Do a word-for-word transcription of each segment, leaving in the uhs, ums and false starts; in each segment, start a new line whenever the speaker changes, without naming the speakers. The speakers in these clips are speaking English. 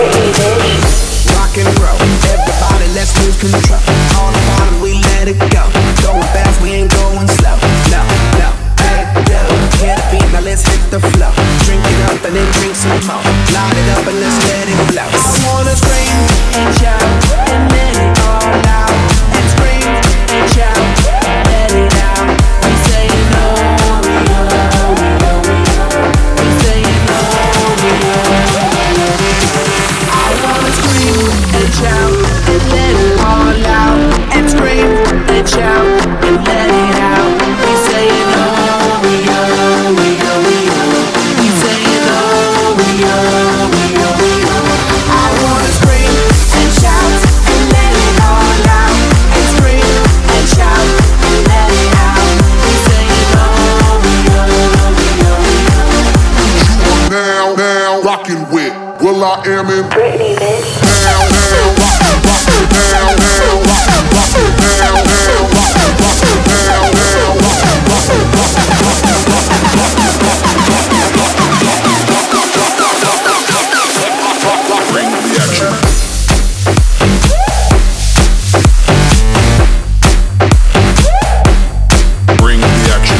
Rock and roll, everybody let's lose control. All the bottom we let it go. Going fast, we ain't going slow. No, no, hey, yo, hear the beat, now let's hit the flow. Drink it up and then drink some more. Light it up and let's let it blow. I wanna scream and shout and let it all out. And scream and shout, let it out. We say no, we know, we know, we know. We say no, we know, we know. I wanna scream and shout and let it all out. And scream and shout and let it out. We say no, we know, we know, we know. We say no, we know, we know, we know. I wanna scream and shout and let it all out. And scream and shout and let it out. We say no, we know, we know, we know.
Now, now, rockin' with Will I Am in
Britney, bitch.
now, now, rockin', rockin', now, now, rockin', rockin', now, now, rockin', rockin', now, now, rockin', rockin', rockin', rockin', rockin', rockin', rockin'. Bring the action. Bring the action.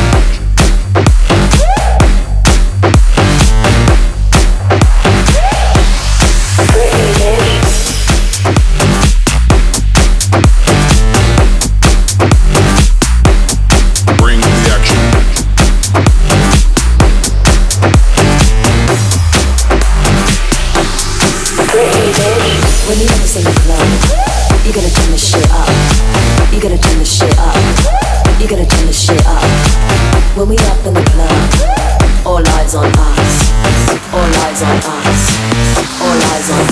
Bring the action.
When you ever in the club, you gotta turn the shit up. You gotta turn the shit up. You gotta turn the shit up. When we up in the club, all eyes on us. All eyes on us. All eyes on